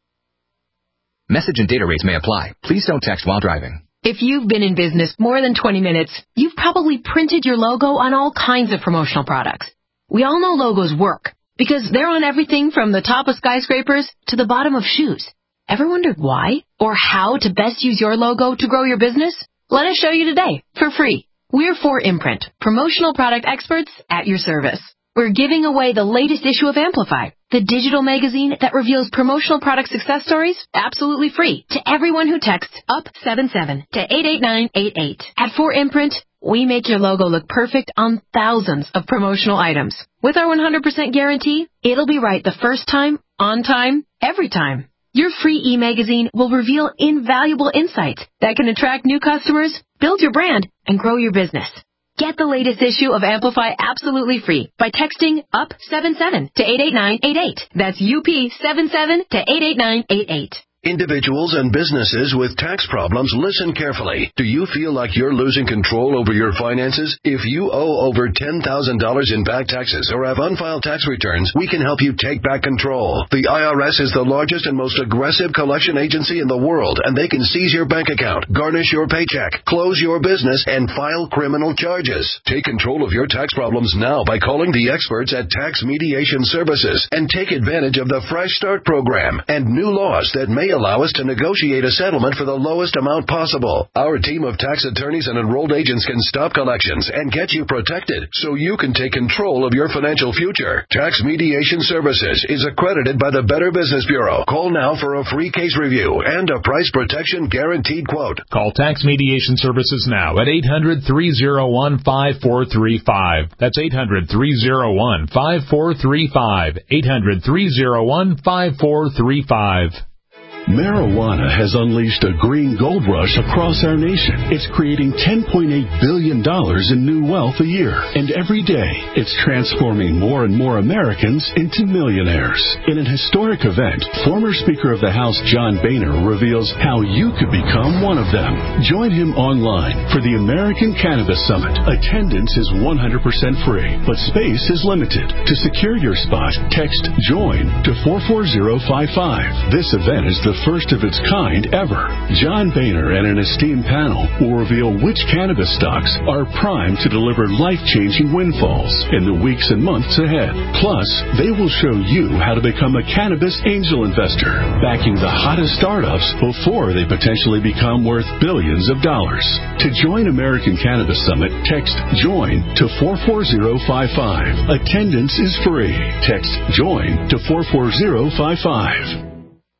Message and data rates may apply. Please don't text while driving. If you've been in business more than twenty minutes, you've probably printed your logo on all kinds of promotional products. We all know logos work because they're on everything from the top of skyscrapers to the bottom of shoes. Ever wondered why or how to best use your logo to grow your business? Let us show you today for free. We're four Imprint, promotional product experts at your service. We're giving away the latest issue of Amplify, the digital magazine that reveals promotional product success stories absolutely free to everyone who texts U P seven seven to eight eight nine eight eight. At four Imprint, we make your logo look perfect on thousands of promotional items. With our one hundred percent guarantee, it'll be right the first time, on time, every time. Your free e-magazine will reveal invaluable insights that can attract new customers, build your brand, and grow your business. Get the latest issue of Amplify absolutely free by texting U P seven seven to eight eight nine eight eight. That's U P seven seven to eight eight nine eight eight. Individuals and businesses with tax problems, listen carefully. Do you feel like you're losing control over your finances? If you owe over ten thousand dollars in back taxes or have unfiled tax returns, we can help you take back control. The I R S is the largest and most aggressive collection agency in the world, and they can seize your bank account, garnish your paycheck, close your business, and file criminal charges. Take control of your tax problems now by calling the experts at Tax Mediation Services and take advantage of the Fresh Start program and new laws that may allow us to negotiate a settlement for the lowest amount possible. Our team of tax attorneys and enrolled agents can stop collections and get you protected so you can take control of your financial future. Tax Mediation Services is accredited by the Better Business Bureau. Call now for a free case review and a price protection guaranteed quote. Call Tax Mediation Services now at eight hundred, three oh one, five four three five. That's eight hundred, three oh one, five four three five. eight hundred, three oh one, five four three five. Marijuana has unleashed a green gold rush across our nation. It's creating ten point eight billion dollars in new wealth a year. And every day, it's transforming more and more Americans into millionaires. In an historic event, former Speaker of the House John Boehner reveals how you could become one of them. Join him online for the American Cannabis Summit. Attendance is one hundred percent free, but space is limited. To secure your spot, text JOIN to four four zero five five. This event is the The first of its kind ever. John Boehner and an esteemed panel will reveal which cannabis stocks are primed to deliver life-changing windfalls in the weeks and months ahead. Plus, they will show you how to become a cannabis angel investor, backing the hottest startups before they potentially become worth billions of dollars. To join American Cannabis Summit, text JOIN to four four zero five five. Attendance is free. Text JOIN to four four zero five five.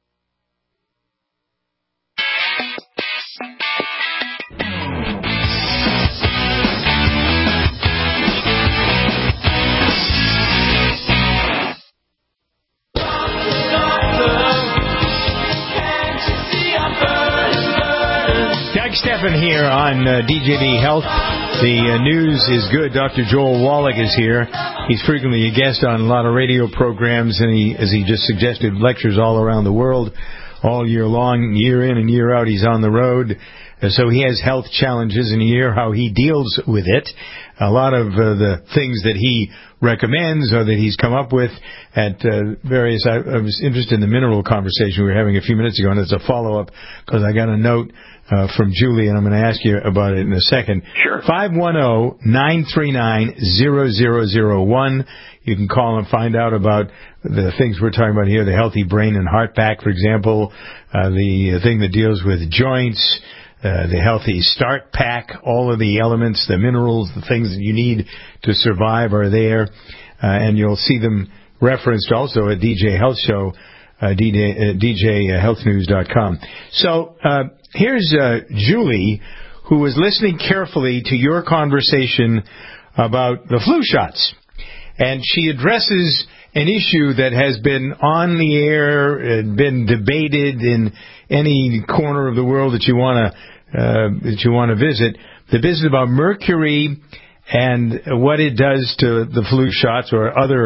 Stephan here on uh, D J D Health. The uh, news is good. Doctor Joel Wallach is here. He's frequently a guest on a lot of radio programs, and he, as he just suggested, lectures all around the world all year long, year in and year out. He's on the road. Uh, so he has health challenges, and you hear how he deals with it. A lot of uh, the things that he recommends or that he's come up with at uh, various... I, I was interested in the mineral conversation we were having a few minutes ago, and it's a follow-up because I got a note Uh, from Julie, and I'm going to ask you about it in a second. Sure. five one zero, nine three nine, zero zero zero one. You can call and find out about the things we're talking about here, the Healthy Brain and Heart Pack, for example, uh, the thing that deals with joints, uh, the Healthy Start Pack, all of the elements, the minerals, the things that you need to survive are there, uh, and you'll see them referenced also at D J Health Show, uh, D J health news dot com. So, uh, Here's uh, Julie, who was listening carefully to your conversation about the flu shots. And she addresses an issue that has been on the air, and been debated in any corner of the world that you want to uh, that you want to visit. The business about mercury and what it does to the flu shots or other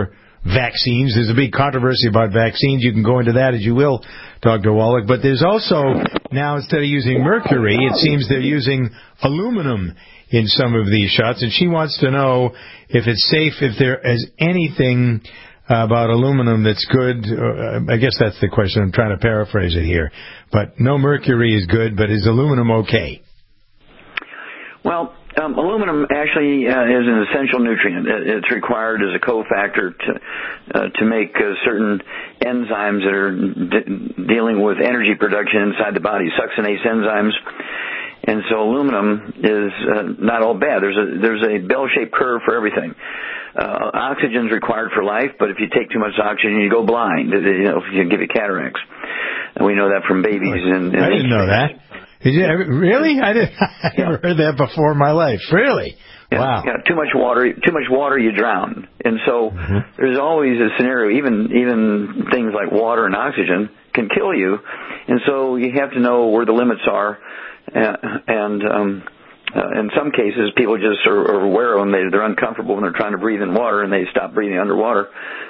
vaccines. There's a big controversy about vaccines. You can go into that as you will, Doctor Wallach. But there's also, now instead of using mercury, it seems they're using aluminum in some of these shots. And she wants to know if it's safe, if there is anything about aluminum that's good. Uh, I guess that's the question. I'm trying to paraphrase it here. But no mercury is good, but is aluminum okay? Well, Um, aluminum actually uh, is an essential nutrient. It's required as a cofactor to uh, to make uh, certain enzymes that are de- dealing with energy production inside the body, succinase enzymes. And so aluminum is uh, not all bad. There's a there's a bell-shaped curve for everything. Uh, oxygen is required for life, but if you take too much oxygen, you go blind. You know, you can give you cataracts. And we know that from babies. And, and I didn't know that. Did you ever, really? I didn't. I never yeah. heard that before in my life. Really? Yeah, wow. Yeah, too much water. Too much water, you drown. And so mm-hmm. there's always a scenario. Even even things like water and oxygen can kill you. And so you have to know where the limits are. Uh, and um, uh, in some cases, people just are, are aware of them. They, they're uncomfortable when they're trying to breathe in water, and they stop breathing underwater.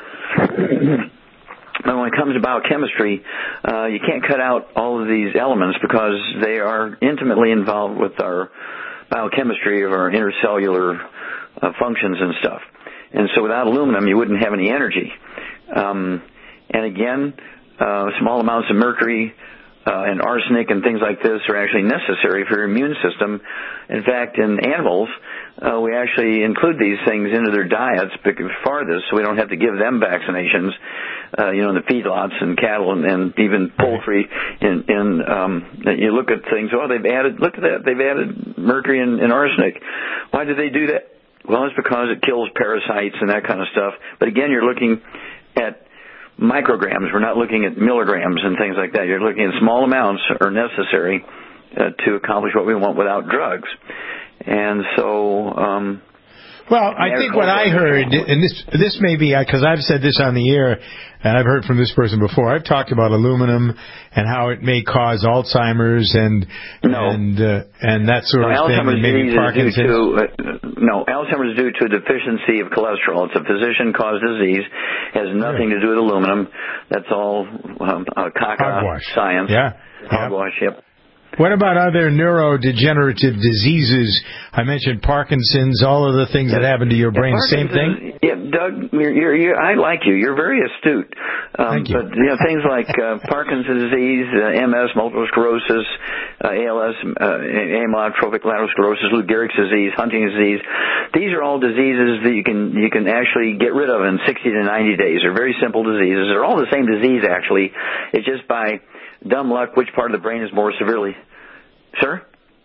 But when it comes to biochemistry, uh, you can't cut out all of these elements because they are intimately involved with our biochemistry of our intercellular uh, functions and stuff. And so without aluminum, you wouldn't have any energy. Um, and again, uh, small amounts of mercury uh, and arsenic and things like this are actually necessary for your immune system. In fact, in animals, uh, we actually include these things into their diets farthest so we don't have to give them vaccinations. Uh, you know, in the feedlots and cattle and, and even poultry. And, and um, you look at things, oh, they've added, look at that, they've added mercury and, and arsenic. Why did they do that? Well, it's because it kills parasites and that kind of stuff. But again, you're looking at micrograms. We're not looking at milligrams and things like that. You're looking at small amounts are necessary uh, to accomplish what we want without drugs. And so... Um, Well, I think what I heard, and this this may be, because I've said this on the air, and I've heard from this person before, I've talked about aluminum and how it may cause Alzheimer's and no. and uh, and that sort no, of thing, and maybe Parkinson's. To, uh, no, Alzheimer's is due to a deficiency of cholesterol. It's a physician-caused disease. Has nothing yeah. to do with aluminum. That's all um, uh, caca science. Yeah. Hogwash, yeah. yep. What about other neurodegenerative diseases? I mentioned Parkinson's, all of the things yeah. that happen to your brain. Yeah, Same thing? Yeah, Doug, you're, you're, you're, I like you. You're very astute. Um, Thank you. But you know, things like uh, Parkinson's disease, uh, M S, multiple sclerosis, uh, A L S, uh, amyotrophic lateral sclerosis, Lou Gehrig's disease, Huntington's disease. These are all diseases that you can you can actually get rid of in sixty to ninety days. They're very simple diseases. They're all the same disease, actually. It's just by dumb luck which part of the brain is more severely. Sir?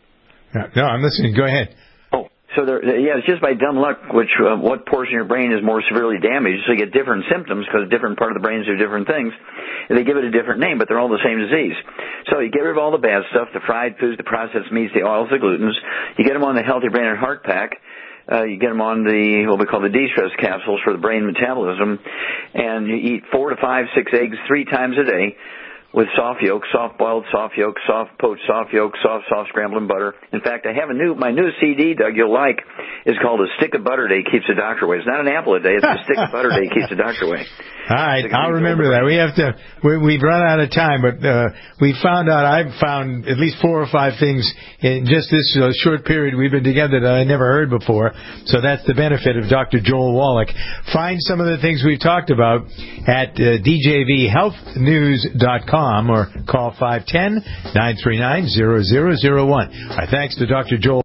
No, I'm listening. Go ahead. Oh, so there, yeah, it's just by dumb luck which uh, what portion of your brain is more severely damaged. So you get different symptoms because different part of the brains do different things. And they give it a different name, but they're all the same disease. So you get rid of all the bad stuff, the fried foods, the processed meats, the oils, the glutens. You get them on the Healthy Brain and Heart Pack. Uh, you get them on the, what we call the de-stress capsules for the brain metabolism. And you eat four to five, six eggs three times a day. With soft yolk, soft boiled, soft yolk, soft poached, soft yolk, soft, soft scrambled butter. In fact, I have a new, my new C D, Doug, you'll like, is called A Stick of Butter Day Keeps the Doctor Away. It's not an apple a day, it's A Stick of Butter Day Keeps the Doctor Away. All right, I'll remember that. We have to, we, we've run out of time, but uh, we found out, I've found at least four or five things in just this uh, short period we've been together that I never heard before. So that's the benefit of Doctor Joel Wallach. Find some of the things we've talked about at uh, D J V health news dot com or call five one zero, nine three nine, zero zero zero one. Our thanks to Doctor Joel.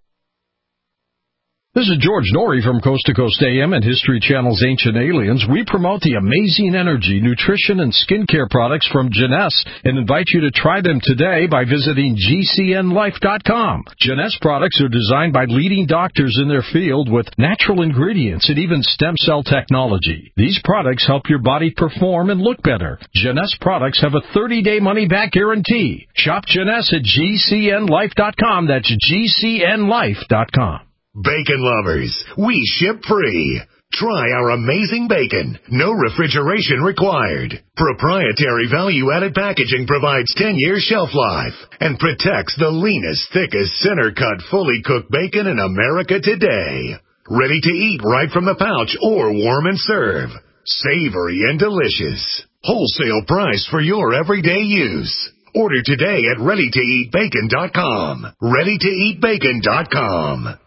This is George Norrie from Coast to Coast A M and History Channel's Ancient Aliens. We promote the amazing energy, nutrition, and skincare products from Jeunesse and invite you to try them today by visiting G C N life dot com. Jeunesse products are designed by leading doctors in their field with natural ingredients and even stem cell technology. These products help your body perform and look better. Jeunesse products have a thirty-day money-back guarantee. Shop Jeunesse at G C N life dot com. That's G C N life dot com. Bacon lovers, we ship free. Try our amazing bacon. No refrigeration required. Proprietary value-added packaging provides ten year shelf life and protects the leanest, thickest, center-cut, fully cooked bacon in America today. Ready to eat right from the pouch or warm and serve. Savory and delicious. Wholesale price for your everyday use. Order today at ready to eat bacon dot com. ready to eat bacon dot com.